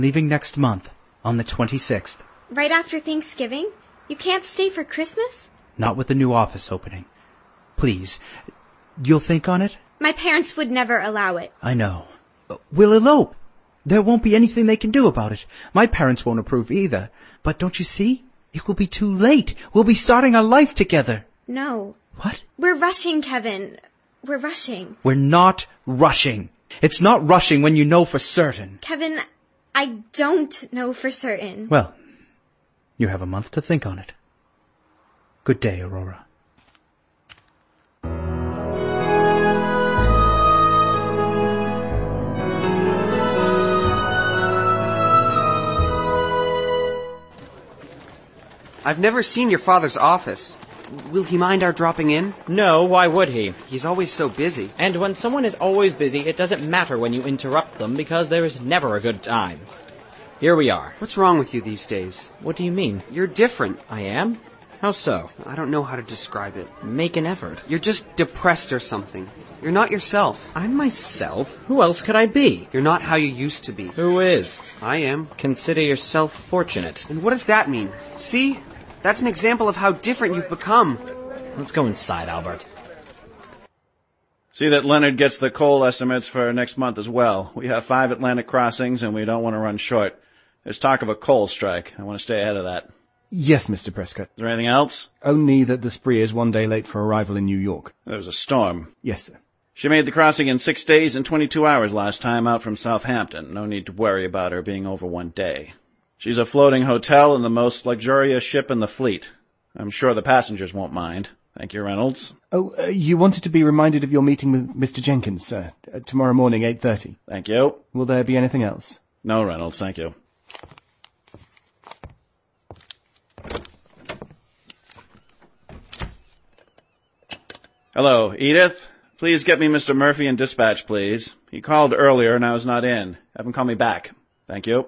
Leaving next month, on the 26th. Right after Thanksgiving? You can't stay for Christmas? Not with the new office opening. Please, you'll think on it? My parents would never allow it. I know. We'll elope. There won't be anything they can do about it. My parents won't approve either. But don't you see? It will be too late. We'll be starting our life together. No. What? We're rushing, Kevin. We're rushing. We're not rushing. It's not rushing when you know for certain. Kevin, I don't know for certain. Well, you have a month to think on it. Good day, Aurora. I've never seen your father's office. Will he mind our dropping in? No, why would he? He's always so busy. And when someone is always busy, it doesn't matter when you interrupt them because there is never a good time. Here we are. What's wrong with you these days? What do you mean? You're different. I am? How so? I don't know how to describe it. Make an effort. You're just depressed or something. You're not yourself. I'm myself? Who else could I be? You're not how you used to be. Who is? I am. Consider yourself fortunate. And what does that mean? See? That's an example of how different you've become. Let's go inside, Albert. See that Leonard gets the coal estimates for next month as well. We have 5 Atlantic crossings and we don't want to run short. There's talk of a coal strike. I want to stay ahead of that. Yes, Mr. Prescott. Is there anything else? Only that the Spree is 1 day late for arrival in New York. There was a storm. Yes, sir. She made the crossing in 6 days and 22 hours last time out from Southampton. No need to worry about her being over 1 day. She's a floating hotel and the most luxurious ship in the fleet. I'm sure the passengers won't mind. Thank you, Reynolds. Oh, you wanted to be reminded of your meeting with Mr. Jenkins, sir. Tomorrow morning, 8:30. Thank you. Will there be anything else? No, Reynolds, thank you. Hello, Edith. Please get me Mr. Murphy in dispatch, please. He called earlier and I was not in. Have him call me back. Thank you.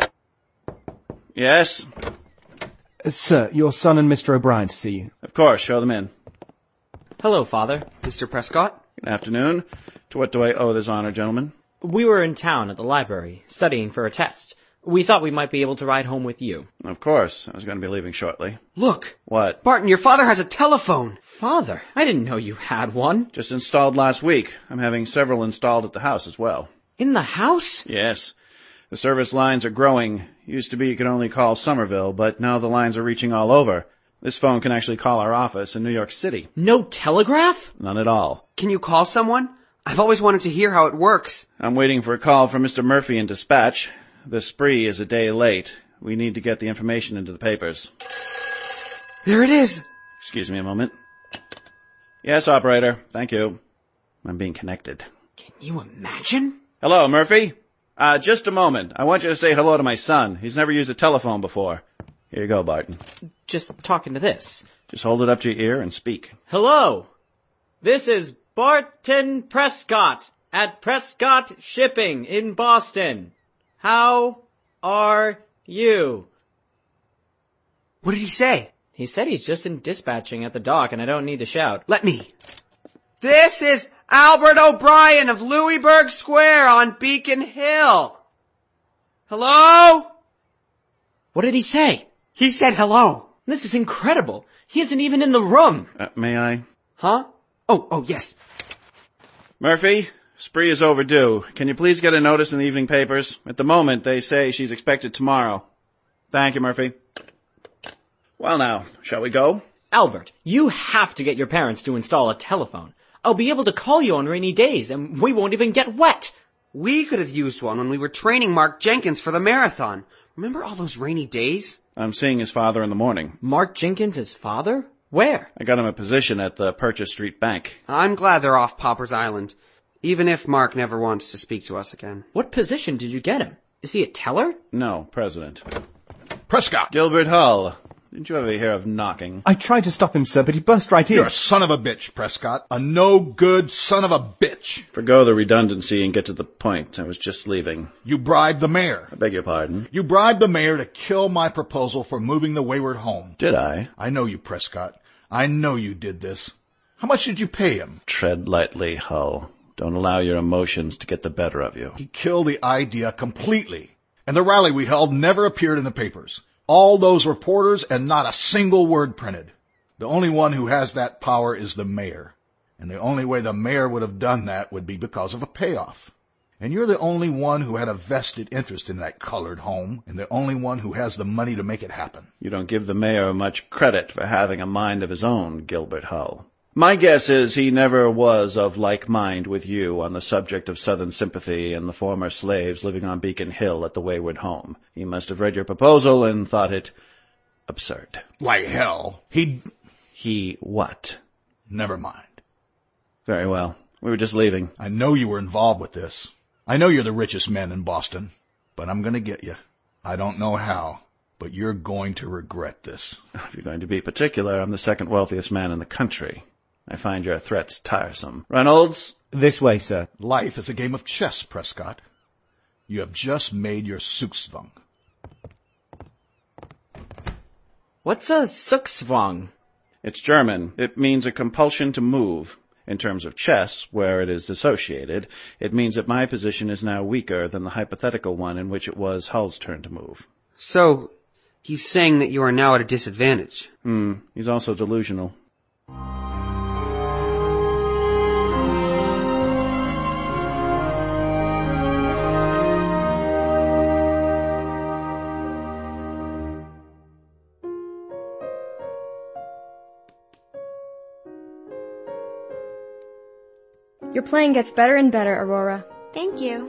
Yes? Sir, your son and Mr. O'Brien to see you. Of course, show them in. Hello, Father. Mr. Prescott? Good afternoon. To what do I owe this honor, gentlemen? We were in town at the library, studying for a test. We thought we might be able to ride home with you. Of course. I was going to be leaving shortly. Look! What? Barton, your father has a telephone! Father, I didn't know you had one. Just installed last week. I'm having several installed at the house as well. In the house? Yes. The service lines are growing. Used to be you could only call Somerville, but now the lines are reaching all over. This phone can actually call our office in New York City. No telegraph? None at all. Can you call someone? I've always wanted to hear how it works. I'm waiting for a call from Mr. Murphy in dispatch. The Spree is a day late. We need to get the information into the papers. There it is! Excuse me a moment. Yes, operator. Thank you. I'm being connected. Can you imagine? Hello, Murphy. Just a moment. I want you to say hello to my son. He's never used a telephone before. Here you go, Barton. Just talking to this. Just hold it up to your ear and speak. Hello. This is Barton Prescott at Prescott Shipping in Boston. How are you? What did he say? He said he's just in dispatching at the dock and I don't need to shout. Let me. This is Albert O'Brien of Louisburg Square on Beacon Hill. Hello? What did he say? He said hello. This is incredible. He isn't even in the room. May I? Huh? Oh, yes. Murphy, Spree is overdue. Can you please get a notice in the evening papers? At the moment, they say she's expected tomorrow. Thank you, Murphy. Well now, shall we go? Albert, you have to get your parents to install a telephone. I'll be able to call you on rainy days, and we won't even get wet. We could have used one when we were training Mark Jenkins for the marathon. Remember all those rainy days? I'm seeing his father in the morning. Mark Jenkins' father? Where? I got him a position at the Purchase Street Bank. I'm glad they're off Pauper's Island, even if Mark never wants to speak to us again. What position did you get him? Is he a teller? No, president. Prescott! Gilbert Hull. Didn't you ever hear of knocking? I tried to stop him, sir, but he burst right in. You're a son of a bitch, Prescott. A no-good son of a bitch. Forgo the redundancy and get to the point. I was just leaving. You bribed the mayor. I beg your pardon? You bribed the mayor to kill my proposal for moving the Wayward home. Did I? I know you, Prescott. I know you did this. How much did you pay him? Tread lightly, Hull. Don't allow your emotions to get the better of you. He killed the idea completely. And the rally we held never appeared in the papers. All those reporters and not a single word printed. The only one who has that power is the mayor. And the only way the mayor would have done that would be because of a payoff. And you're the only one who had a vested interest in that colored home, and the only one who has the money to make it happen. You don't give the mayor much credit for having a mind of his own, Gilbert Hull. My guess is he never was of like mind with you on the subject of Southern sympathy and the former slaves living on Beacon Hill at the Wayward home. He must have read your proposal and thought it absurd. Like hell. He what? Never mind. Very well. We were just leaving. I know you were involved with this. I know you're the richest man in Boston, but I'm going to get you. I don't know how, but you're going to regret this. If you're going to be particular, I'm the second wealthiest man in the country. I find your threats tiresome. Reynolds? This way, sir. Life is a game of chess, Prescott. You have just made your Zugzwang. What's a Zugzwang? It's German. It means a compulsion to move. In terms of chess, where it is dissociated, it means that my position is now weaker than the hypothetical one in which it was Hull's turn to move. So, he's saying that you are now at a disadvantage. He's also delusional. Your playing gets better and better, Aurora. Thank you.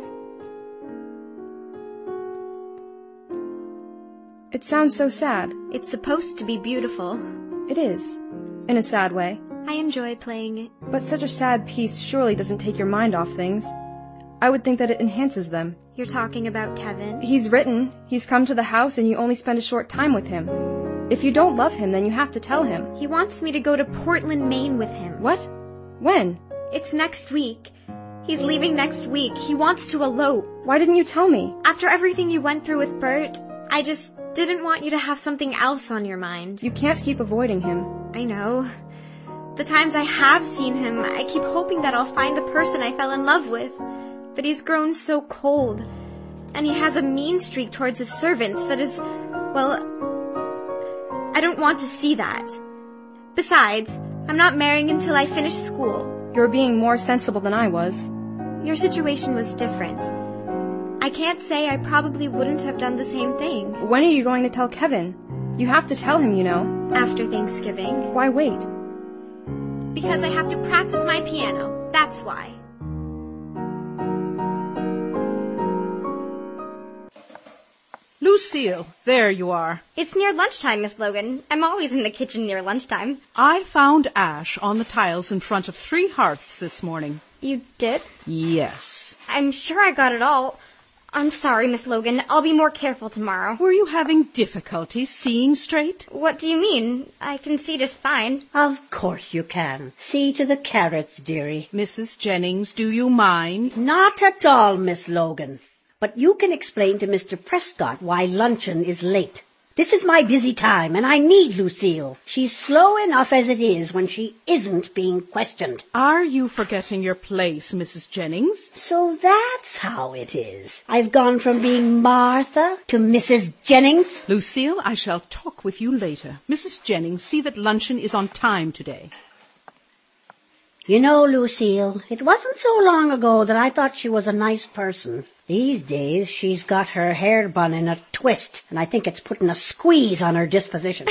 It sounds so sad. It's supposed to be beautiful. It is, in a sad way. I enjoy playing it. But such a sad piece surely doesn't take your mind off things. I would think that it enhances them. You're talking about Kevin? He's written. He's come to the house and you only spend a short time with him. If you don't love him, then you have to tell him. He wants me to go to Portland, Maine with him. What? When? It's next week. He's leaving next week. He wants to elope. Why didn't you tell me? After everything you went through with Bert, I just didn't want you to have something else on your mind. You can't keep avoiding him. I know. The times I have seen him, I keep hoping that I'll find the person I fell in love with. But he's grown so cold. And he has a mean streak towards his servants that is, well, I don't want to see that. Besides, I'm not marrying until I finish school. You're being more sensible than I was. Your situation was different. I can't say I probably wouldn't have done the same thing. When are you going to tell Kevin? You have to tell him, you know. After Thanksgiving. Why wait? Because I have to practice my piano. That's why. Lucille, there you are. It's near lunchtime, Miss Logan. I'm always in the kitchen near lunchtime. I found ash on the tiles in front of 3 hearths this morning. You did? Yes. I'm sure I got it all. I'm sorry, Miss Logan. I'll be more careful tomorrow. Were you having difficulty seeing straight? What do you mean? I can see just fine. Of course you can. See to the carrots, dearie. Mrs. Jennings, do you mind? Not at all, Miss Logan. But you can explain to Mr. Prescott why luncheon is late. This is my busy time, and I need Lucille. She's slow enough as it is when she isn't being questioned. Are you forgetting your place, Mrs. Jennings? So that's how it is. I've gone from being Martha to Mrs. Jennings. Lucille, I shall talk with you later. Mrs. Jennings, see that luncheon is on time today. You know, Lucille, it wasn't so long ago that I thought she was a nice person. These days, she's got her hair bun in a twist, and I think it's putting a squeeze on her disposition.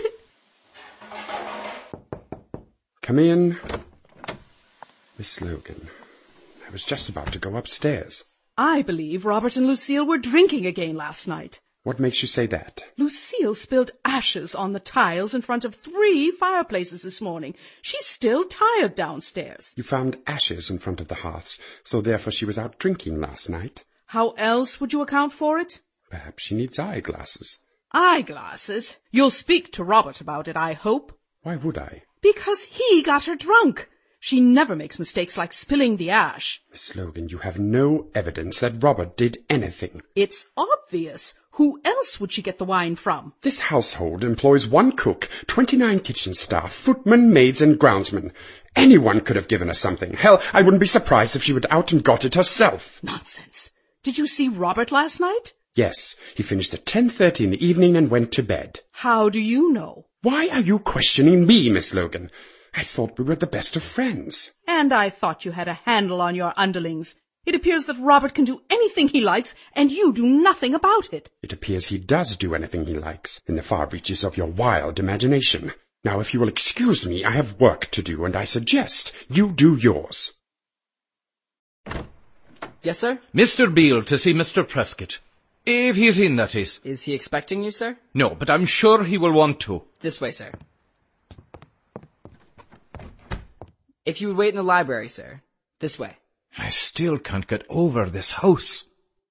Come in. Miss Logan, I was just about to go upstairs. I believe Robert and Lucille were drinking again last night. What makes you say that? Lucille spilled ashes on the tiles in front of 3 fireplaces this morning. She's still tired downstairs. You found ashes in front of the hearths, so therefore she was out drinking last night. How else would you account for it? Perhaps she needs eyeglasses. Eyeglasses? You'll speak to Robert about it, I hope. Why would I? Because he got her drunk. She never makes mistakes like spilling the ash. Miss Logan, you have no evidence that Robert did anything. It's obvious. Who else would she get the wine from? This household employs 1 cook, 29 kitchen staff, footmen, maids, and groundsmen. Anyone could have given her something. Hell, I wouldn't be surprised if she went out and got it herself. Nonsense. Did you see Robert last night? Yes, he finished at 10:30 in the evening and went to bed. How do you know? Why are you questioning me, Miss Logan? I thought we were the best of friends. And I thought you had a handle on your underlings. It appears that Robert can do anything he likes, and you do nothing about it. It appears he does do anything he likes, in the far reaches of your wild imagination. Now, if you will excuse me, I have work to do, and I suggest you do yours. Yes, sir? Mr. Beale to see Mr. Prescott. If he's in, that is. Is he expecting you, sir? No, but I'm sure he will want to. This way, sir. If you would wait in the library, sir. This way. I still can't get over this house.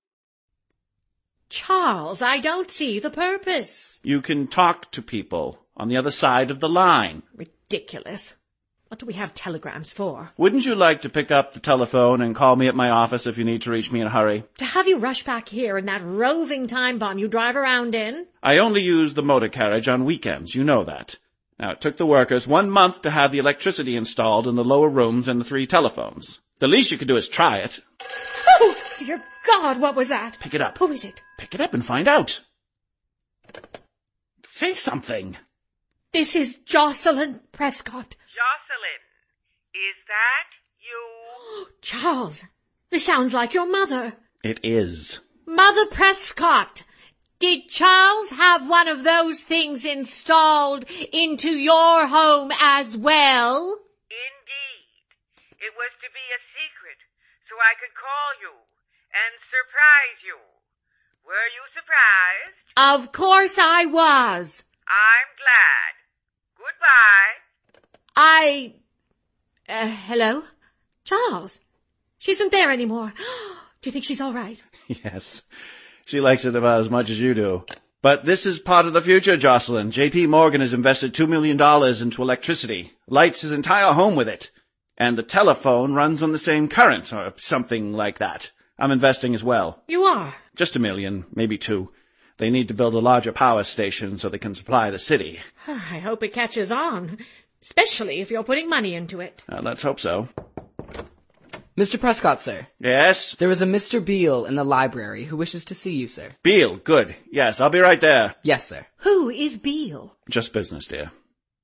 Charles, I don't see the purpose. You can talk to people on the other side of the line. Ridiculous. What do we have telegrams for? Wouldn't you like to pick up the telephone and call me at my office if you need to reach me in a hurry? To have you rush back here in that roving time bomb you drive around in? I only use the motor carriage on weekends, you know that. Now, it took the workers 1 month to have the electricity installed in the lower rooms and the 3 telephones. The least you could do is try it. Oh, dear God, what was that? Pick it up. Who is it? Pick it up and find out. Say something. This is Jocelyn Prescott. Jocelyn, is that you? Charles, this sounds like your mother. It is. Mother Prescott, did Charles have one of those things installed into your home as well? Indeed. It was to be a secret, so I could call you and surprise you. Were you surprised? Of course I was. I'm glad. Goodbye. Hello? Charles? She isn't there anymore. Do you think she's all right? Yes. She likes it about as much as you do. But this is part of the future, Jocelyn. J.P. Morgan has invested $2 million into electricity. Lights his entire home with it. And the telephone runs on the same current, or something like that. I'm investing as well. You are? Just $1 million, maybe 2. They need to build a larger power station so they can supply the city. I hope it catches on. Especially if you're putting money into it. Let's hope so. Mr. Prescott, sir. Yes? There is a Mr. Beale in the library who wishes to see you, sir. Beale, good. Yes, I'll be right there. Yes, sir. Who is Beale? Just business, dear.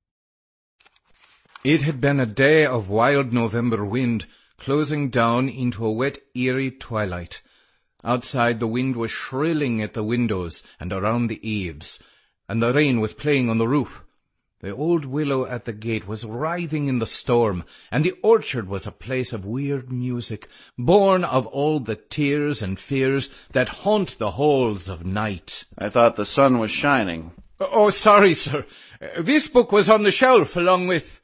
It had been a day of wild November wind, closing down into a wet, eerie twilight. Outside the wind was shrilling at the windows and around the eaves, and the rain was playing on the roof. The old willow at the gate was writhing in the storm, and the orchard was a place of weird music, born of all the tears and fears that haunt the halls of night. I thought the sun was shining. Oh, sorry, sir. This book was on the shelf along with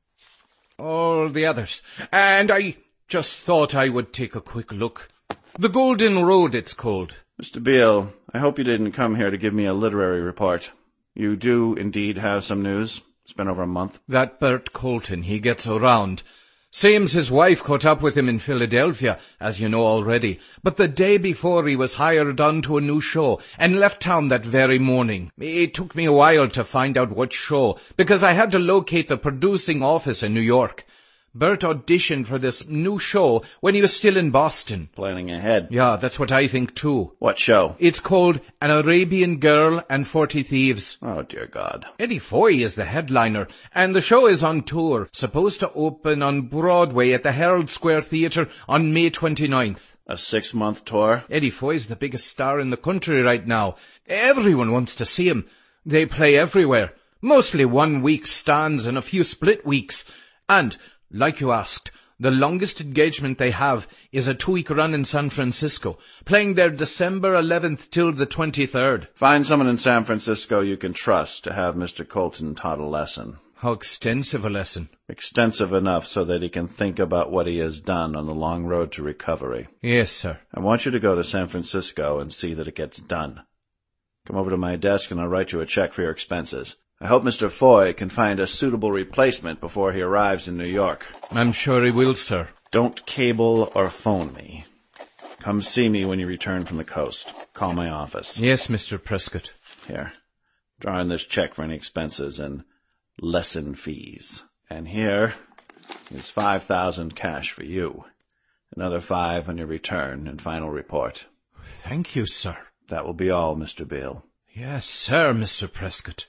all the others, and I just thought I would take a quick look. The Golden Road, it's called. Mr. Beale, I hope you didn't come here to give me a literary report. You do indeed have some news. It's been over a month. That Bert Colton, he gets around. Same's his wife caught up with him in Philadelphia, as you know already. But the day before he was hired on to a new show and left town that very morning. It took me a while to find out what show, because I had to locate the producing office in New York. Bert auditioned for this new show when he was still in Boston. Planning ahead. Yeah, that's what I think too. What show? It's called An Arabian Girl and 40 Thieves. Oh, dear God. Eddie Foy is the headliner, and the show is on tour, supposed to open on Broadway at the Herald Square Theatre on May 29th. A 6-month tour? Eddie Foy's the biggest star in the country right now. Everyone wants to see him. They play everywhere. Mostly 1-week stands and a few split weeks. And, like you asked, the longest engagement they have is a 2-week run in San Francisco, playing there December 11th till the 23rd. Find someone in San Francisco you can trust to have Mr. Colton taught a lesson. How extensive a lesson? Extensive enough so that he can think about what he has done on the long road to recovery. Yes, sir. I want you to go to San Francisco and see that it gets done. Come over to my desk and I'll write you a check for your expenses. I hope Mr. Foy can find a suitable replacement before he arrives in New York. I'm sure he will, sir. Don't cable or phone me. Come see me when you return from the coast. Call my office. Yes, Mr. Prescott. Here. Draw in this check for any expenses and lesson fees. And here is $5,000 cash for you. Another $5 on your return and final report. Thank you, sir. That will be all, Mr. Beale. Yes, sir, Mr. Prescott.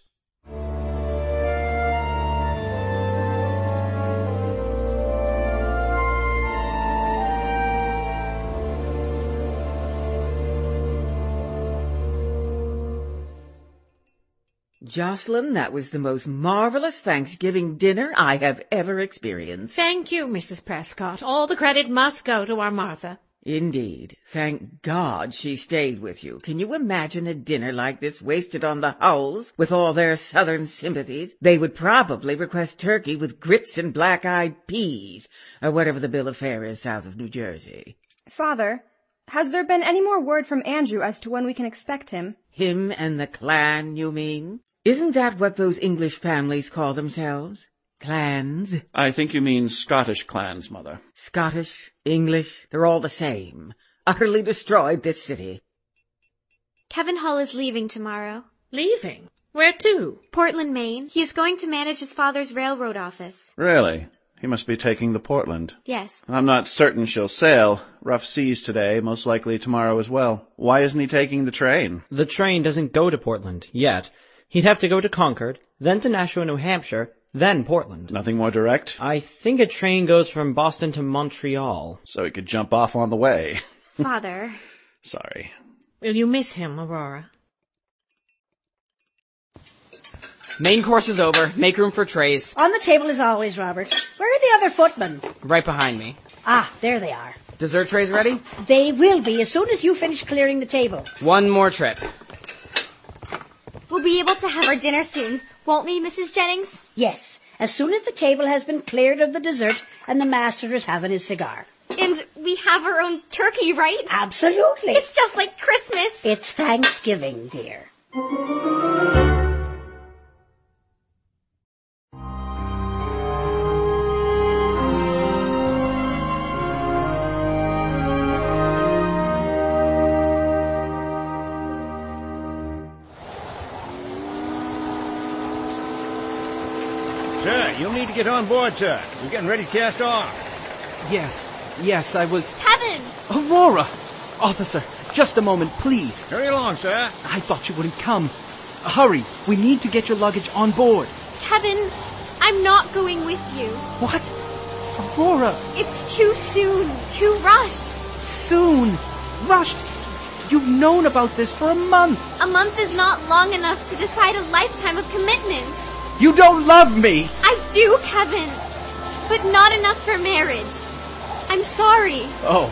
Jocelyn, that was the most marvelous Thanksgiving dinner I have ever experienced. Thank you, Mrs. Prescott. All the credit must go to our Martha. Indeed. Thank God she stayed with you. Can you imagine a dinner like this wasted on the Howells with all their southern sympathies? They would probably request turkey with grits and black-eyed peas, or whatever the bill of fare is south of New Jersey. Father, has there been any more word from Andrew as to when we can expect him? Him and the clan, you mean? Isn't that what those English families call themselves? Clans? I think you mean Scottish clans, Mother. Scottish, English, they're all the same. Utterly destroyed this city. Kevin Hull is leaving tomorrow. Leaving? Where to? Portland, Maine. He is going to manage his father's railroad office. Really? He must be taking the Portland. Yes. I'm not certain she'll sail. Rough seas today, most likely tomorrow as well. Why isn't he taking the train? The train doesn't go to Portland, yet. He'd have to go to Concord, then to Nashua, New Hampshire, then Portland. Nothing more direct? I think a train goes from Boston to Montreal. So he could jump off on the way. Father. Sorry. Will you miss him, Aurora? Main course is over. Make room for trays. On the table as always, Robert. Where are the other footmen? Right behind me. Ah, there they are. Dessert trays ready? They will be as soon as you finish clearing the table. One more trip. We'll be able to have our dinner soon, won't we, Mrs. Jennings? Yes, as soon as the table has been cleared of the dessert and the master is having his cigar. And we have our own turkey, right? Absolutely. It's just like Christmas. It's Thanksgiving, dear. Sir, you'll need to get on board, sir. We're getting ready to cast off. Yes, I was... Kevin! Aurora! Officer, just a moment, please. Hurry along, sir. I thought you wouldn't come. Hurry, we need to get your luggage on board. Kevin, I'm not going with you. What? Aurora! It's too soon, too rushed. Soon? Rushed? You've known about this for a month. A month is not long enough to decide a lifetime of commitment. You don't love me! I do, Kevin, but not enough for marriage. I'm sorry. Oh.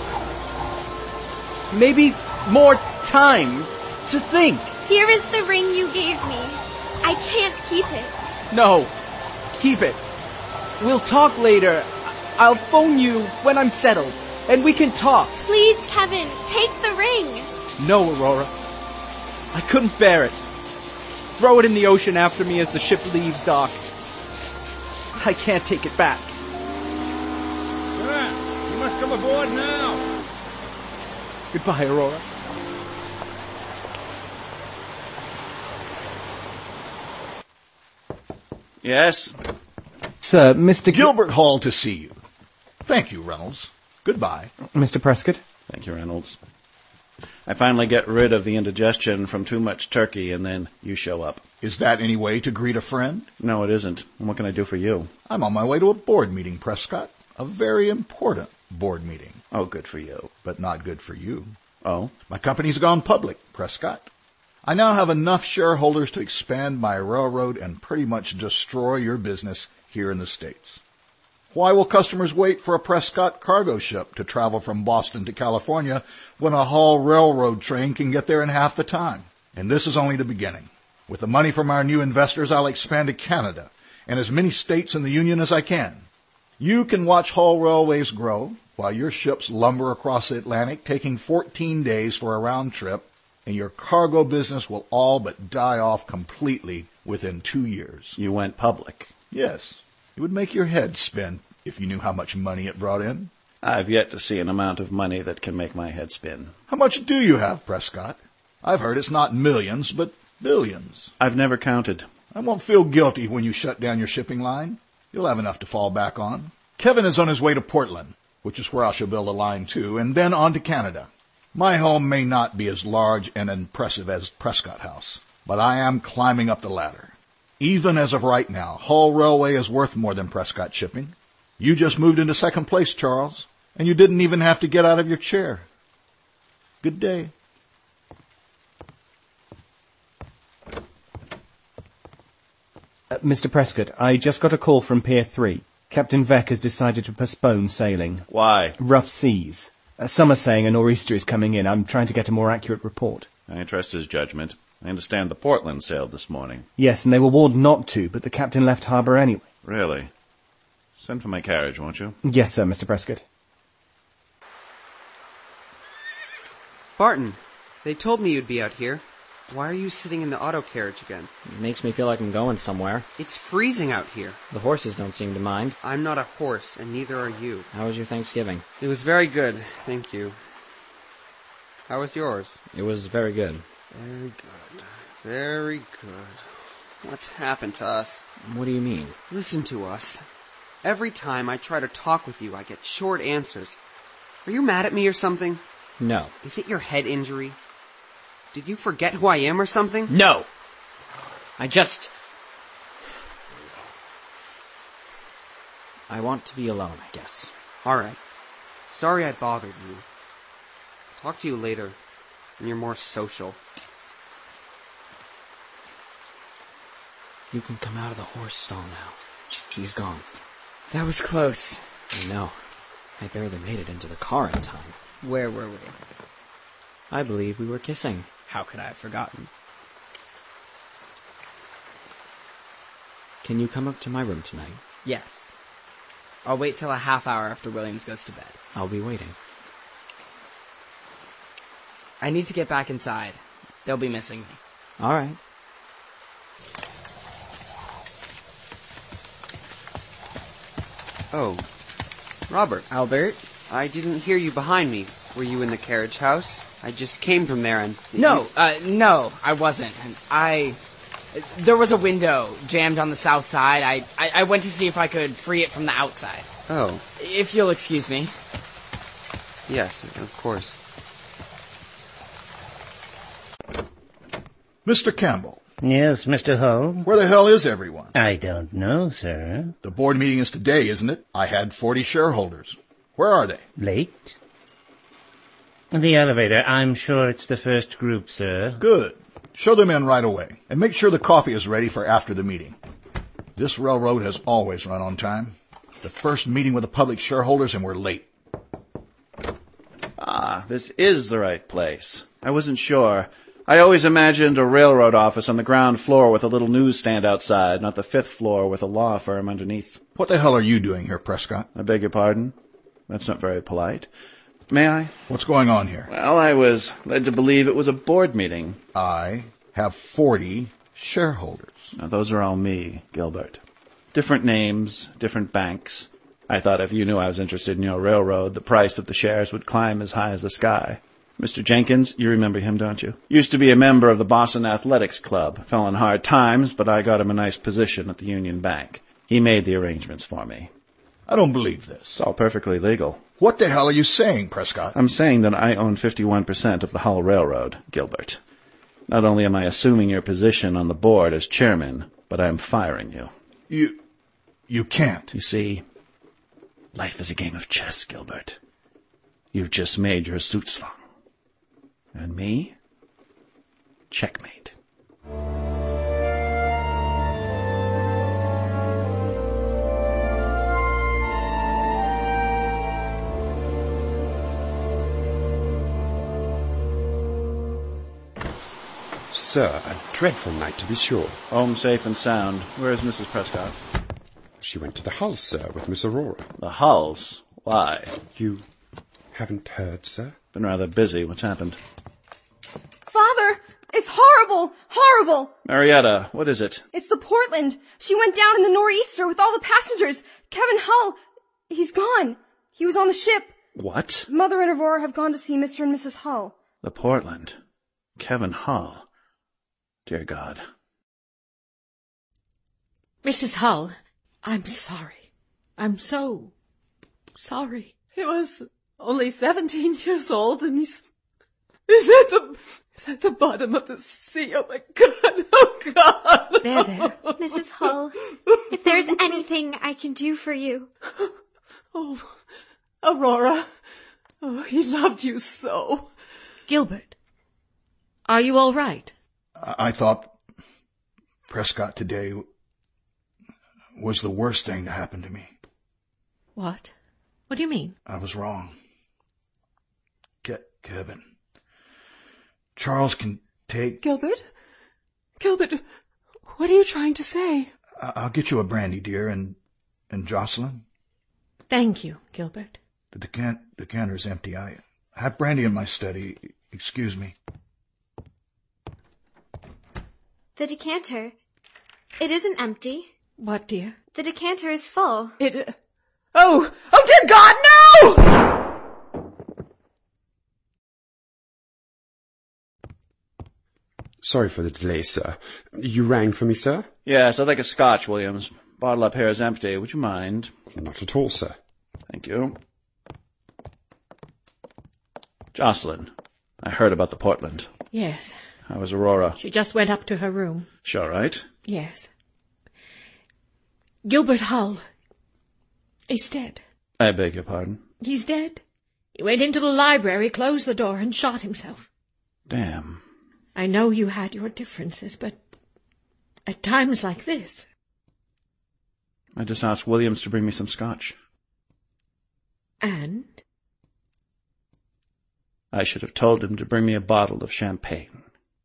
Maybe more time to think. Here is the ring you gave me. I can't keep it. No, keep it. We'll talk later. I'll phone you when I'm settled, and we can talk. Please, Kevin, take the ring. No, Aurora. I couldn't bear it. Throw it in the ocean after me as the ship leaves dock. I can't take it back. Sir, you must come aboard now. Goodbye, Aurora. Yes? Sir, Mr. Gilbert Hall to see you. Thank you, Reynolds. Goodbye. Mr. Prescott? Thank you, Reynolds. I finally get rid of the indigestion from too much turkey, and then you show up. Is that any way to greet a friend? No, it isn't. And what can I do for you? I'm on my way to a board meeting, Prescott. A very important board meeting. Oh, good for you. But not good for you. Oh? My company's gone public, Prescott. I now have enough shareholders to expand my railroad and pretty much destroy your business here in the States. Why will customers wait for a Prescott cargo ship to travel from Boston to California when a Hall railroad train can get there in half the time? And this is only the beginning. With the money from our new investors, I'll expand to Canada and as many states in the Union as I can. You can watch Hall Railways grow while your ships lumber across the Atlantic, taking 14 days for a round trip, and your cargo business will all but die off completely within 2 years. You went public? Yes. It would make your head spin if you knew how much money it brought in. I've yet to see an amount of money that can make my head spin. How much do you have, Prescott? I've heard it's not millions, but billions. I've never counted. I won't feel guilty when you shut down your shipping line. You'll have enough to fall back on. Kevin is on his way to Portland, which is where I shall build a line to, and then on to Canada. My home may not be as large and impressive as Prescott House, but I am climbing up the ladder. Even as of right now, Hull Railway is worth more than Prescott Shipping. You just moved into second place, Charles, and you didn't even have to get out of your chair. Good day. Mr. Prescott, I just got a call from Pier 3. Captain Veck has decided to postpone sailing. Why? Rough seas. Some are saying a nor'easter is coming in. I'm trying to get a more accurate report. I trust his judgment. I understand the Portland sailed this morning. Yes, and they were warned not to, but the captain left harbour anyway. Really? Send for my carriage, won't you? Yes, sir, Mr. Prescott. Barton, they told me you'd be out here. Why are you sitting in the auto carriage again? It makes me feel like I'm going somewhere. It's freezing out here. The horses don't seem to mind. I'm not a horse, and neither are you. How was your Thanksgiving? It was very good, thank you. How was yours? It was very good. Very good. Very good. What's happened to us? What do you mean? Listen to us. Every time I try to talk with you, I get short answers. Are you mad at me or something? No. Is it your head injury? Did you forget who I am or something? No! I want to be alone, I guess. Alright. Sorry I bothered you. Talk to you later, when you're more social. You can come out of the horse stall now. He's gone. That was close. I know. I barely made it into the car in time. Where were we? I believe we were kissing. How could I have forgotten? Can you come up to my room tonight? Yes. I'll wait till a half hour after Williams goes to bed. I'll be waiting. I need to get back inside. They'll be missing me. All right. Oh, Robert. Albert? I didn't hear you behind me. Were you in the carriage house? I just came from there and... No, I wasn't. There was a window jammed on the south side. I went to see if I could free it from the outside. Oh. If you'll excuse me. Yes, of course. Mr. Campbell. Yes, Mr. Hull? Where the hell is everyone? I don't know, sir. The board meeting is today, isn't it? I had 40 shareholders. Where are they? Late? The elevator. I'm sure it's the first group, sir. Good. Show them in right away. And make sure the coffee is ready for after the meeting. This railroad has always run on time. The first meeting with the public shareholders and we're late. Ah, this is the right place. I wasn't sure. I always imagined a railroad office on the ground floor with a little newsstand outside, not the 5th floor with a law firm underneath. What the hell are you doing here, Prescott? I beg your pardon? That's not very polite. May I? What's going on here? Well, I was led to believe it was a board meeting. I have 40 shareholders. Now, those are all me, Gilbert. Different names, different banks. I thought if you knew I was interested in your railroad, the price of the shares would climb as high as the sky. Mr. Jenkins, you remember him, don't you? Used to be a member of the Boston Athletics Club. Fell in hard times, but I got him a nice position at the Union Bank. He made the arrangements for me. I don't believe this. It's all perfectly legal. What the hell are you saying, Prescott? I'm saying that I own 51% of the Hull Railroad, Gilbert. Not only am I assuming your position on the board as chairman, but I'm firing you. You can't. You see, life is a game of chess, Gilbert. You've just made your Suitsfang. And me? Checkmate. Sir, a dreadful night to be sure. Home safe and sound. Where is Mrs. Prescott? She went to the Hulls, sir, with Miss Aurora. The Hulls? Why? You haven't heard, sir? Been rather busy. What's happened? Father! It's horrible! Horrible! Marietta, what is it? It's the Portland. She went down in the nor'easter with all the passengers. Kevin Hull, he's gone. He was on the ship. What? Mother and Aurora have gone to see Mr. and Mrs. Hull. The Portland. Kevin Hull. Dear God. Mrs. Hull, I'm sorry. I'm so sorry. He was only 17 years old and he's Is at the bottom of the sea. Oh, my God. Oh, God. There. Mrs. Hull, if there's anything I can do for you. Oh, Aurora. Oh, he loved you so. Gilbert, are you all right? I thought Prescott today was the worst thing to happen to me. What? What do you mean? I was wrong. Kevin. Charles can take... Gilbert, what are you trying to say? I'll get you a brandy, dear, and Jocelyn. Thank you, Gilbert. The decanter's empty. I have brandy in my study. Excuse me. The decanter. It isn't empty. What, dear? The decanter is full. Oh, dear God, no! Sorry for the delay, sir. You rang for me, sir? Yes, I'd like a scotch, Williams. Bottle up here is empty. Would you mind? Not at all, sir. Thank you. Jocelyn, I heard about the Portland. Yes. How is Aurora? She just went up to her room. She all right? Yes. Gilbert Hull. He's dead. I beg your pardon? He's dead. He went into the library, closed the door, and shot himself. Damn. I know you had your differences, but at times like this... I just asked Williams to bring me some scotch. And? I should have told him to bring me a bottle of champagne.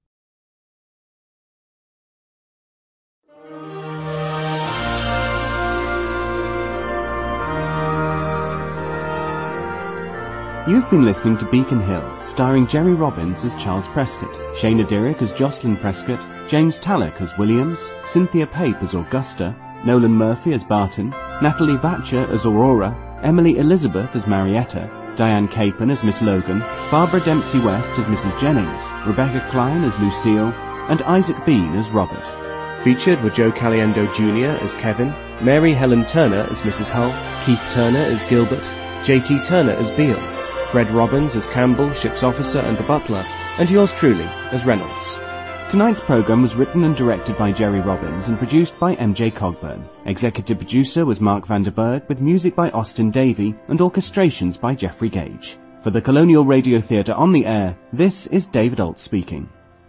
You've been listening to Beacon Hill, starring Jerry Robbins as Charles Prescott, Shayna Dirick as Jocelyn Prescott, James Tallock as Williams, Cynthia Pape as Augusta, Nolan Murphy as Barton, Natalie Vatcher as Aurora, Emily Elizabeth as Marietta, Diane Capon as Miss Logan, Barbara Dempsey West as Mrs. Jennings, Rebecca Klein as Lucille, and Isaac Bean as Robert. Featured were Joe Caliendo Jr. as Kevin, Mary Helen Turner as Mrs. Hull, Keith Turner as Gilbert, J.T. Turner as Beale, Fred Robbins as Campbell, ship's officer and the butler, and yours truly as Reynolds. Tonight's programme was written and directed by Jerry Robbins and produced by MJ Cogburn. Executive producer was Mark Vanderberg, with music by Austin Davey and orchestrations by Jeffrey Gage. For the Colonial Radio Theatre on the air, this is David Alt speaking.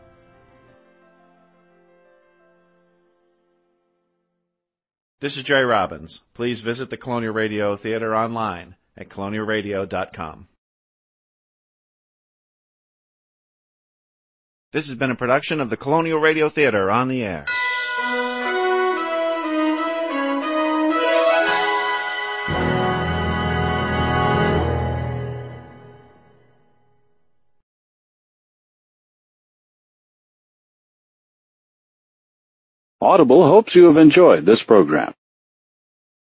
This is Jerry Robbins. Please visit the Colonial Radio Theatre online at colonialradio.com. This has been a production of the Colonial Radio Theatre on the air. Audible hopes you have enjoyed this program.